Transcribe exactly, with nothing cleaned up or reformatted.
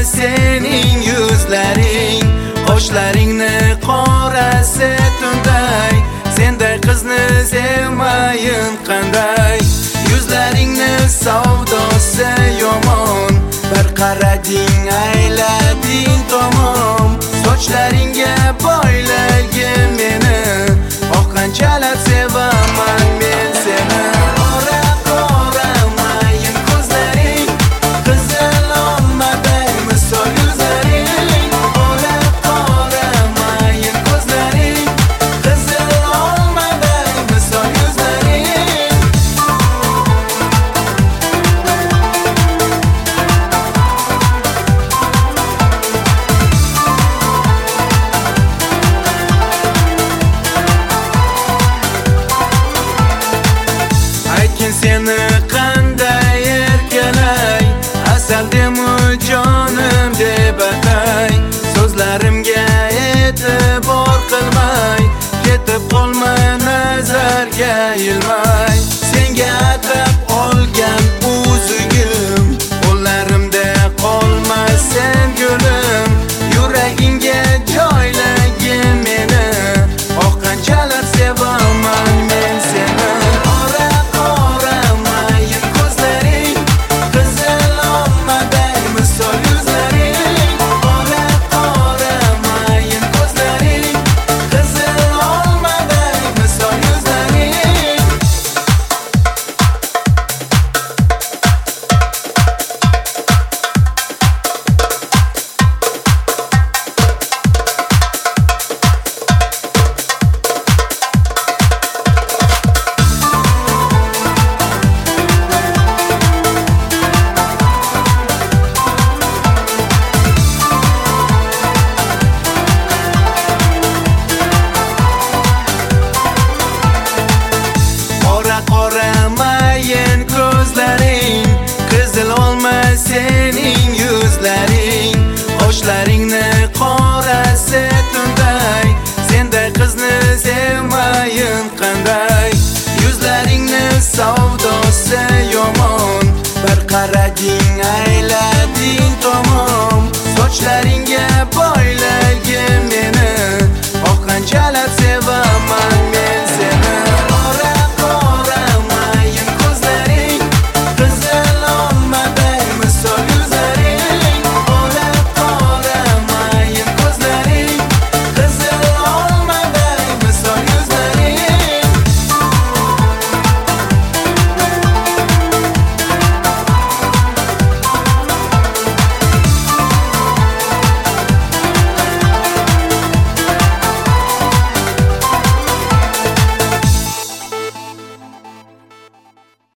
sening yuzlaring, qoshlaringni qorasi tunday. Senday qizni sevmayin qanday? Yuzlaringni savdosi yomon, bir qarading aylading tomon. Sochlaringga boylagin meni, oh qanchalar sevaman men seni. Qora qora mayin ko'zlaring, qizil olmaday misol yuzlaring. Qora qora mayin ko'zlaring, qizil olmaday misol yuzlaring. Aytgin seni qanday erkalay, asaldemu jonim deb atay. So'zlarimga e'tibor qilmay, ketib qolma nazarga ilmay. Senga atab olgan o'zigim, qo'llarimda qolmasin gulim. Yuragingga joylagin meni, oh qanchalar sevaman men seni. Qora qora mayin ko'zlaring, qizil olmaday misol yuzlaring. Qora qora mayin ko'zlaring, qizil olmaday misol yuzlaring. Qora qora mayin ko'zlaring, qizil olma sening yuzlaring. Qoshlaringni qorasi tunday, senday qizni sevmayin qanday? Yuzlaringni savdosi yomon, bir qarading aylading tomon. Sochlaringga boyla